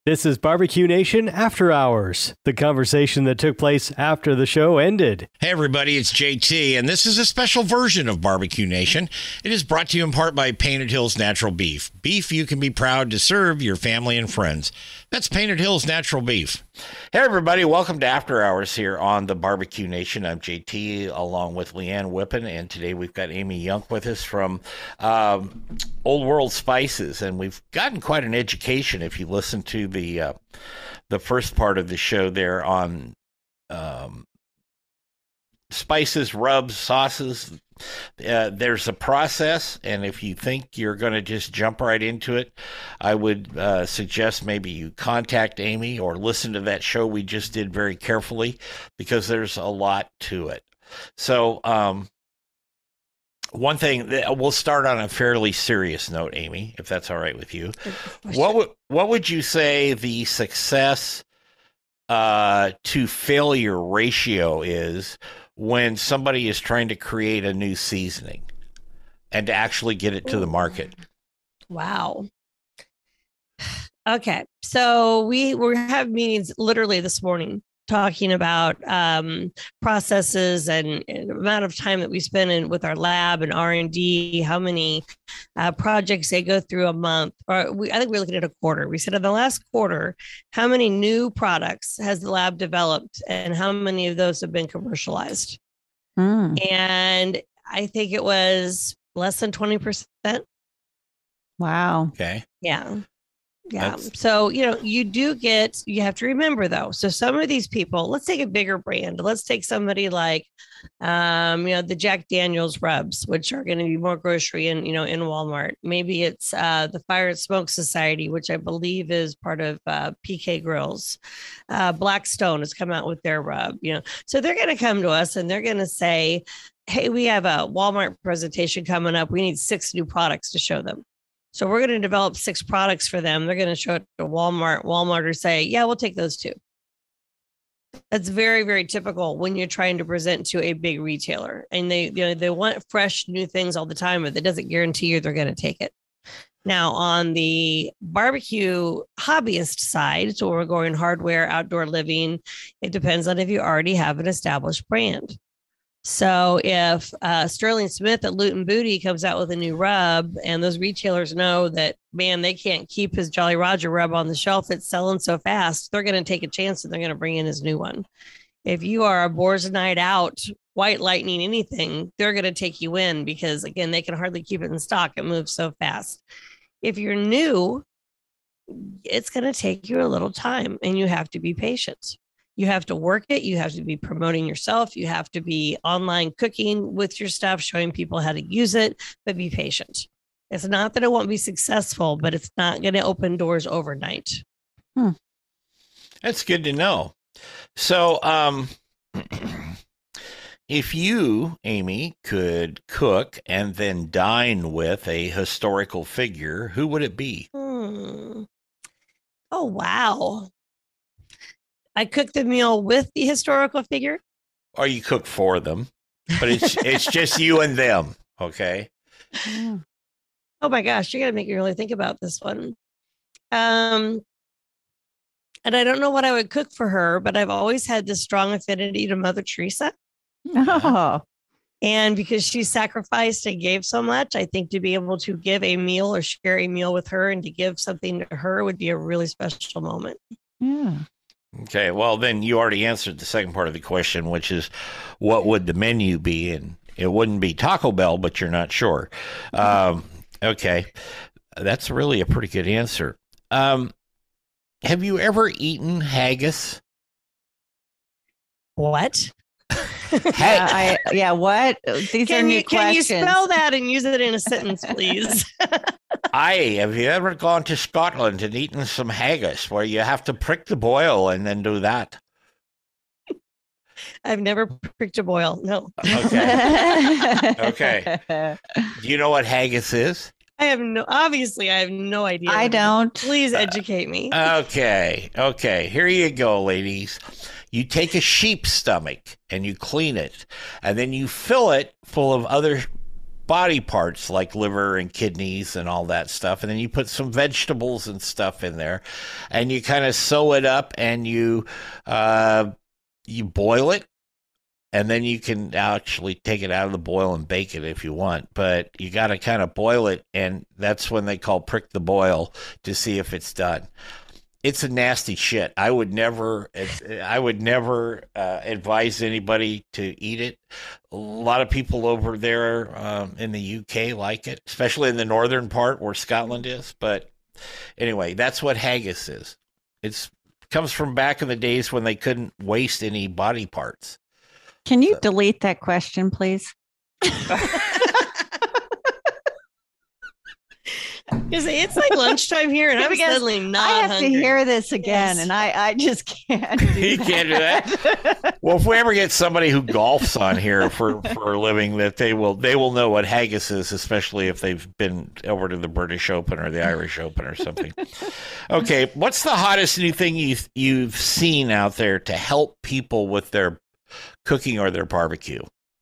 This is Barbecue Nation After Hours, the conversation that took place after the show ended. Hey everybody, it's JT, and this is a special version of Barbecue Nation. It is brought to you in part by Painted Hills Natural Beef. Beef you can be proud to serve your family and friends. That's Painted Hills Natural Beef. Hey everybody, welcome to After Hours here on the Barbecue Nation. I'm JT along with Leanne Whippen, and today we've got Amy Yunk with us from Old World Spices, and we've gotten quite an education if you listen to the first part of the show there on spices, rubs, sauces. There's a process, and if you think you're going to just jump right into it, I would suggest maybe you contact Amy or listen to that show we just did very carefully, because there's a lot to it. So one thing, we'll start on a fairly serious note, Amy, if that's all right with you. What would you say the success to failure ratio is when somebody is trying to create a new seasoning and to actually get it to the market? Wow. Okay. So we have meetings literally this morning talking about processes and amount of time that we spend in with our lab and R&D, how many projects they go through a month. I think we're looking at a quarter. We said in the last quarter, how many new products has the lab developed and how many of those have been commercialized? And I think it was less than 20%. Wow. Okay. Yeah. Yeah. So, you have to remember though. So some of these people, let's take a bigger brand. Let's take somebody like, the Jack Daniel's rubs, which are going to be more grocery in Walmart. Maybe it's the Fire and Smoke Society, which I believe is part of PK Grills. Blackstone has come out with their rub, so they're going to come to us and they're going to say, hey, we have a Walmart presentation coming up. We need 6 new products to show them. So we're going to develop 6 products for them. They're going to show it to Walmart. Walmart will say, yeah, we'll take those 2. That's very, very typical when you're trying to present to a big retailer, and they want fresh new things all the time, but that doesn't guarantee you they're going to take it. Now on the barbecue hobbyist side, so we're going hardware, outdoor living, it depends on if you already have an established brand. So if Sterling Smith at Loot and Booty comes out with a new rub and those retailers know that, man, they can't keep his Jolly Roger rub on the shelf, it's selling so fast, they're going to take a chance and they're going to bring in his new one. If you are a Boar's Night Out, White Lightning, anything, they're going to take you in because, again, they can hardly keep it in stock. It moves so fast. If you're new, it's going to take you a little time and you have to be patient. You have to work it. You have to be promoting yourself. You have to be online cooking with your stuff, showing people how to use it, but be patient. It's not that it won't be successful, but it's not going to open doors overnight. That's good to know. So, if you, Amy, could cook and then dine with a historical figure, who would it be? Oh, wow. I cook the meal with the historical figure. Or you cook for them, but it's just you and them. Okay. Oh my gosh, you're gonna make me really think about this one. And I don't know what I would cook for her, but I've always had this strong affinity to Mother Teresa. Oh. And because she sacrificed and gave so much, I think to be able to give a meal or share a meal with her and to give something to her would be a really special moment. Yeah. Okay, well, then you already answered the second part of the question, which is what would the menu be? And it wouldn't be Taco Bell, but you're not sure. Okay, that's really a pretty good answer. Have you ever eaten haggis? What? What? These are new questions. Can you spell that and use it in a sentence, please? Have you ever gone to Scotland and eaten some haggis where you have to prick the boil and then do that? I've never pricked a boil. No. Okay. Okay. Do you know what haggis is? Obviously, I have no idea. I don't. Please educate me. Okay. Here you go, ladies. You take a sheep's stomach and you clean it, and then you fill it full of other body parts like liver and kidneys and all that stuff. And then you put some vegetables and stuff in there, and you kind of sew it up, and you boil it. And then you can actually take it out of the boil and bake it if you want. But you got to kind of boil it, and that's when they call prick the boil to see if it's done. It's a nasty shit. I would never advise anybody to eat it. A lot of people over there in the UK like it, especially in the northern part where Scotland is. But anyway, that's what haggis is. It comes from back in the days when they couldn't waste any body parts. Can you delete that question, please? Because it's like lunchtime here, and I'm suddenly not I have hungry. to hear this again, and I just can't. You can't do that. Well, if we ever get somebody who golfs on here for a living, that they will know what haggis is, especially if they've been over to the British Open or the Irish Open or something. Okay, what's the hottest new thing you've seen out there to help people with their cooking or their barbecue?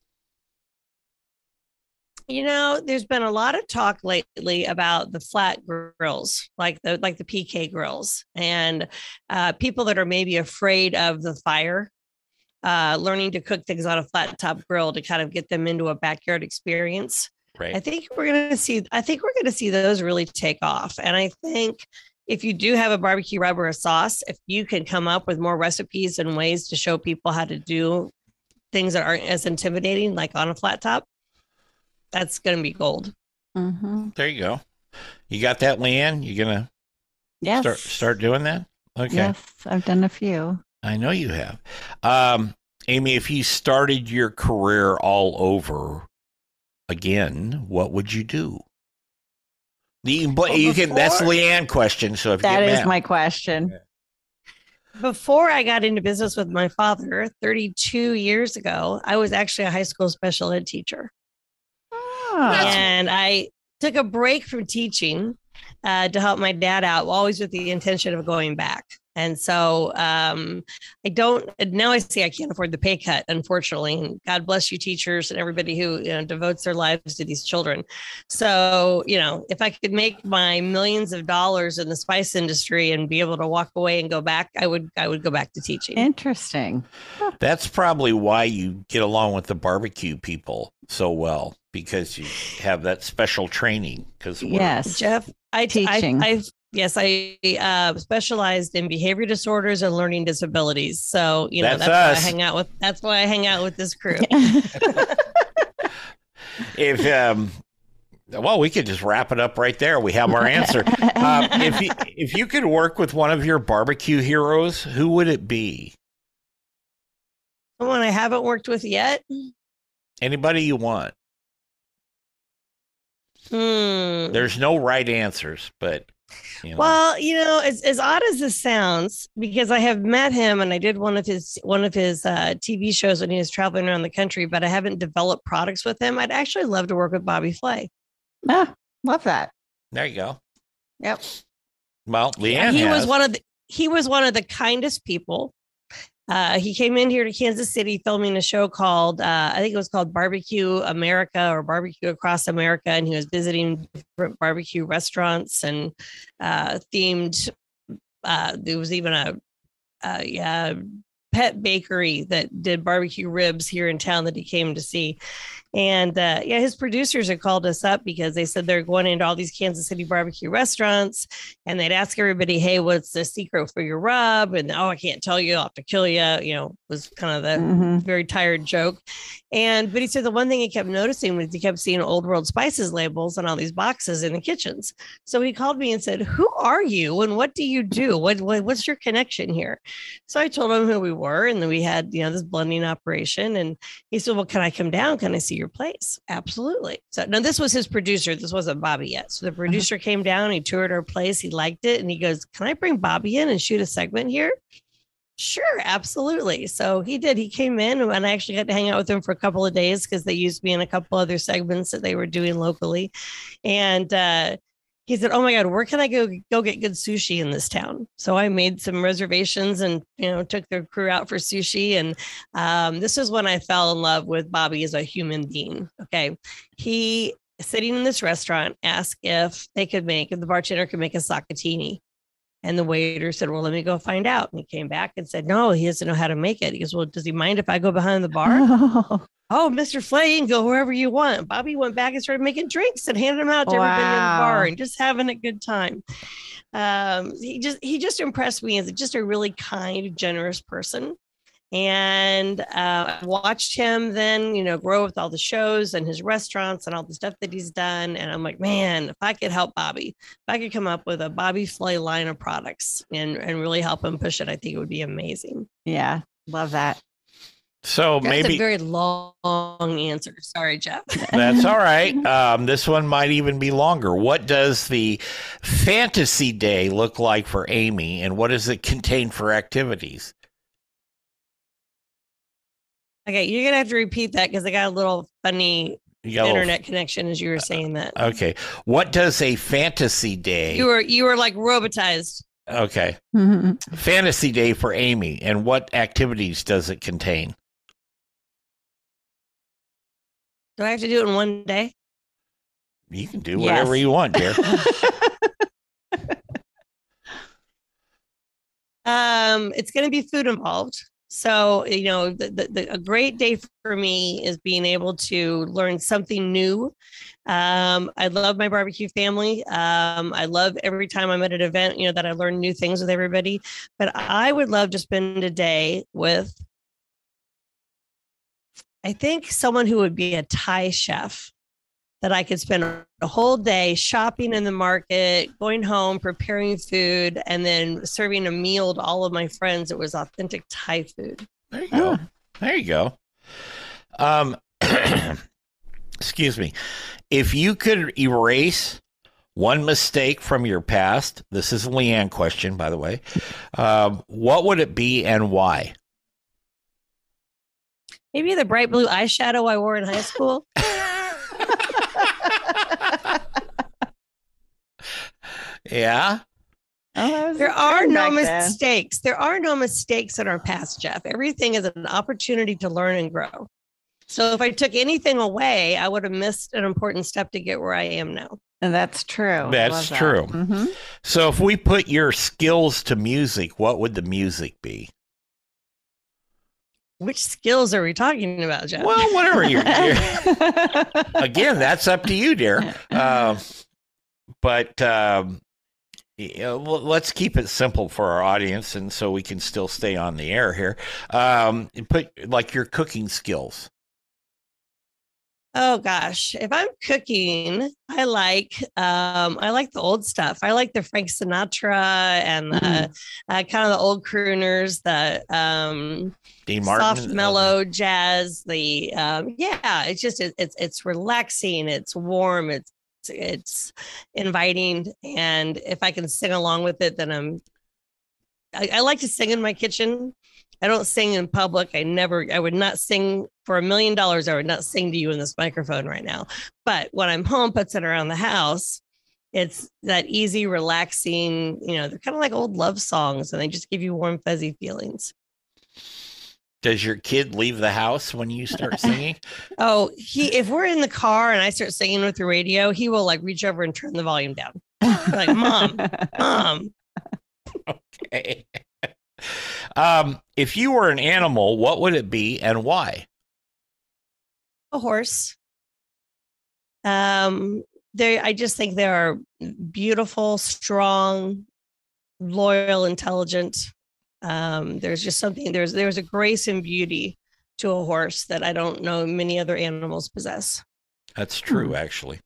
There's been a lot of talk lately about the flat grills, like the PK grills, and people that are maybe afraid of the fire, learning to cook things on a flat top grill to kind of get them into a backyard experience. Right. I think we're going to see those really take off. And I think if you do have a barbecue rub or a sauce, if you can come up with more recipes and ways to show people how to do things that aren't as intimidating, like on a flat top, that's going to be gold. Mm-hmm. There you go. You got that, Leanne? You going to start doing that? Okay. Yes, I've done a few. I know you have. Amy, if you started your career all over again, what would you do? That's Leanne question. So if that you is my question. Before I got into business with my father 32 years ago, I was actually a high school special ed teacher. And I took a break from teaching to help my dad out, always with the intention of going back. And so now I see I can't afford the pay cut, unfortunately. And God bless you, teachers, and everybody who devotes their lives to these children. So, if I could make my millions of dollars in the spice industry and be able to walk away and go back, I would go back to teaching. Interesting. That's probably why you get along with the barbecue people so well, because you have that special training. Yes, Jeff, I specialized in behavior disorders and learning disabilities. So, that's why I hang out with this crew. Well, we could just wrap it up right there. We have our answer. If you could work with one of your barbecue heroes, who would it be? Someone I haven't worked with yet. Anybody you want. There's no right answers, but well, as odd as this sounds, because I have met him and I did one of his TV shows when he was traveling around the country, but I haven't developed products with him. I'd actually love to work with Bobby Flay. Love that. There you go. Yep. Well, Leanne, he was one of the kindest people. He came in here to Kansas City filming a show called, I think it was called Barbecue America or Barbecue Across America. And he was visiting different barbecue restaurants and themed. There was even a pet bakery that did barbecue ribs here in town that he came to see. And his producers had called us up because they said they're going into all these Kansas City barbecue restaurants and they'd ask everybody, hey, what's the secret for your rub? And I can't tell you, I'll have to kill you, was kind of the very tired joke. But he said the one thing he kept noticing was he kept seeing Old World Spices labels on all these boxes in the kitchens. So he called me and said, who are you? And what do you do? What's your connection here? So I told him who we were. And then we had, this blending operation. And he said, well, can I come down? Can I see your place? Absolutely. So now this was his producer. This wasn't Bobby yet. So the producer came down, he toured our place. He liked it. And he goes, can I bring Bobby in and shoot a segment here? Sure, absolutely. So he did. He came in and I actually got to hang out with him for a couple of days because they used me in a couple other segments that they were doing locally. And he said, "Oh my God, where can I go get good sushi in this town?" So I made some reservations and, took the crew out for sushi. And this is when I fell in love with Bobby as a human being. Okay. He, sitting in this restaurant, asked if the bartender could make a sakatini. And the waiter said, "Well, let me go find out." And he came back and said, "No, he doesn't know how to make it." He goes, "Well, does he mind if I go behind the bar?" Oh, Mr. Flay, you can go wherever you want. Bobby went back and started making drinks and handing them out to everybody in the bar and just having a good time. He just impressed me as just a really kind, generous person. And I watched him then, grow with all the shows and his restaurants and all the stuff that he's done. And I'm like, man, if I could help Bobby, if I could come up with a Bobby Flay line of products and really help him push it, I think it would be amazing. Yeah, love that. So That's maybe a very long answer. Sorry, Jeff. That's all right. This one might even be longer. What does the fantasy day look like for Amy, and what does it contain for activities? Okay, you're gonna have to repeat that because I got a little funny internet connection as you were saying that. Okay, what does a fantasy day? You were like robotized. Okay, fantasy day for Amy, and what activities does it contain? Do I have to do it in one day? You can do whatever you want, dear. It's going to be food involved. So, a great day for me is being able to learn something new. I love my barbecue family. I love every time I'm at an event, that I learn new things with everybody. But I would love to spend a day with, I think, someone who would be a Thai chef that I could spend a whole day shopping in the market, going home, preparing food, and then serving a meal to all of my friends. It was authentic Thai food. There you go. There you go. Excuse me. If you could erase one mistake from your past, this is a Leanne question, by the way, what would it be and why? Maybe the bright blue eyeshadow I wore in high school. Yeah. There are no mistakes. There are no mistakes in our past, Jeff. Everything is an opportunity to learn and grow. So if I took anything away, I would have missed an important step to get where I am now. And that's true. That's true. Mm-hmm. So if we put your skills to music, what would the music be? Which skills are we talking about, Jeff? Well, whatever you're again, that's up to you, dear. But let's keep it simple for our audience, and so we can still stay on the air here. Put like your cooking skills. Oh gosh, if I'm cooking, I like the old stuff. I like the Frank Sinatra and kind of the old crooners, the Dean Martin, soft, mellow jazz. It's just it's relaxing, it's warm, it's inviting, and if I can sing along with it, then I like to sing in my kitchen. I don't sing in public. I would not sing for $1 million. I would not sing to you in this microphone right now. But when I'm home, putzing around the house, it's that easy, relaxing, they're kind of like old love songs, and they just give you warm, fuzzy feelings. Does your kid leave the house when you start singing? Oh, if we're in the car and I start singing with the radio, he will like reach over and turn the volume down. Like, Mom. Okay. If you were an animal, what would it be and why? A horse. I just think they are beautiful, strong, loyal, intelligent. There's just something, there's a grace and beauty to a horse that I don't know many other animals possess. That's true, actually.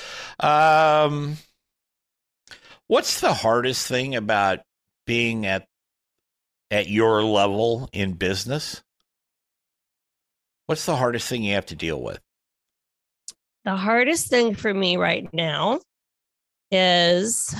What's the hardest thing about being at your level in business? What's the hardest thing you have to deal with? The hardest thing for me right now is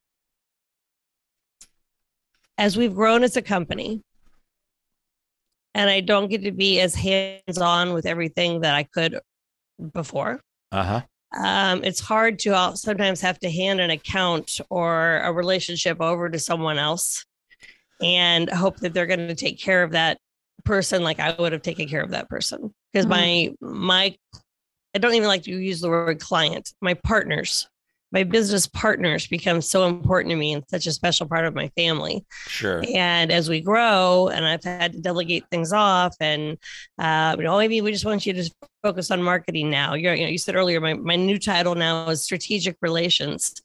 as we've grown as a company and I don't get to be as hands-on with everything that I could before. It's hard to sometimes have to hand an account or a relationship over to someone else and hope that they're going to take care of that person like I would have taken care of that person. Because my I don't even like to use the word client. My partners, my business partners become so important to me and such a special part of my family. Sure. And as we grow and I've had to delegate things off and, maybe we just want you to focus on marketing now. You said earlier, my new title now is strategic relations.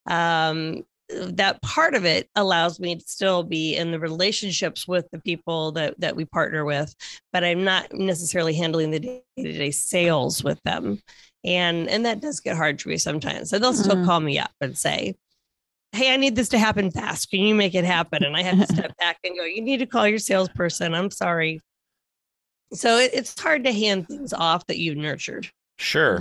That part of it allows me to still be in the relationships with the people that we partner with, but I'm not necessarily handling the day-to-day sales with them. And that does get hard for me sometimes. So they'll still call me up and say, hey, I need this to happen fast. Can you make it happen? And I have to step back and go, you need to call your salesperson. I'm sorry. So it's hard to hand things off that you've nurtured. Sure.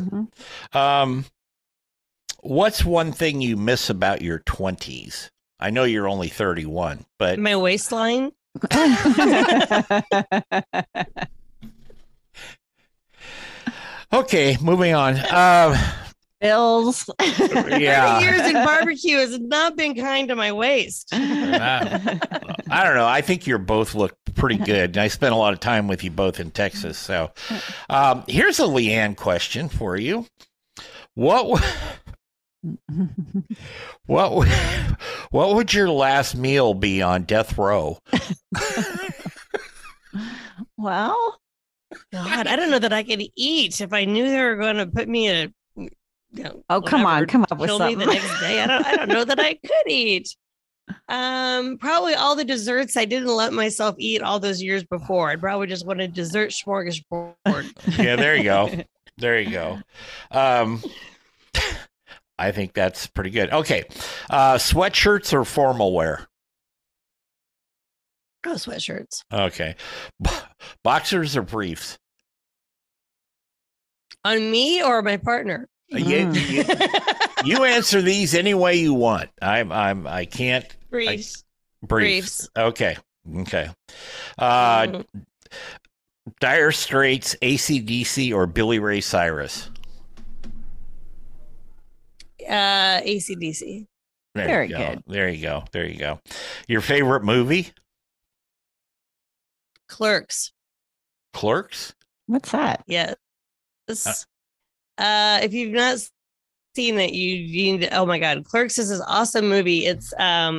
What's one thing you miss about your 20s? I know you're only 31, but my waistline. Okay, moving on. Bills. Yeah. 30 years in barbecue has not been kind to my waist. I don't know. I think you both look pretty good. And I spent a lot of time with you both in Texas. So here's a Leanne question for you. What would your last meal be on death row? Well, God, I don't know that I could eat if I knew they were going to put me in come on, come up with something. Me the next day. I don't know that I could eat. Probably all the desserts I didn't let myself eat all those years before. I'd probably just want a dessert smorgasbord. Yeah, there you go. There you go. I think that's pretty good. Okay. Sweatshirts or formal wear? Oh, sweatshirts. Okay. Boxers or briefs? On me or my partner? You answer these any way you want. I can't. Briefs. Briefs. Okay. Dire Straits, AC/DC, or Billy Ray Cyrus? AC/DC. Very good. There you go. Your favorite movie? Clerks. Clerks? What's that? Yes. If you've not seen it, you need to, oh my God. Clerks is this awesome movie. It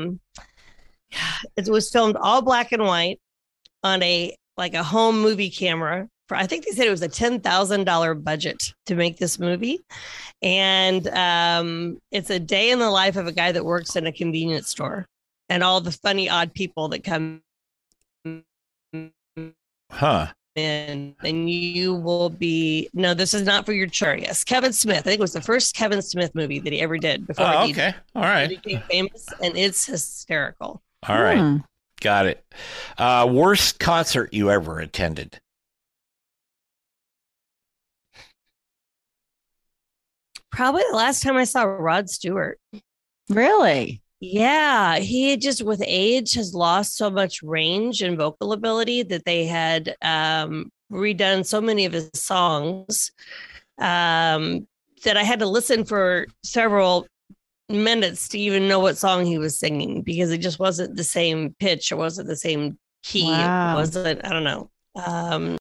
was filmed all black and white on a home movie camera. I think they said it was a $10,000 budget to make this movie. And it's a day in the life of a guy that works in a convenience store and all the funny, odd people that come in. And you will be, no, this is not for your chart. Yes, Kevin Smith. I think it was the first Kevin Smith movie that he ever did before he became famous. And it's hysterical. All right. Got it. Worst concert you ever attended? Probably the last time I saw Rod Stewart. Really? Yeah, he just with age has lost so much range and vocal ability that they had redone so many of his songs that I had to listen for several minutes to even know what song he was singing because it just wasn't the same pitch. It wasn't the same key. Wow. It wasn't, I don't know.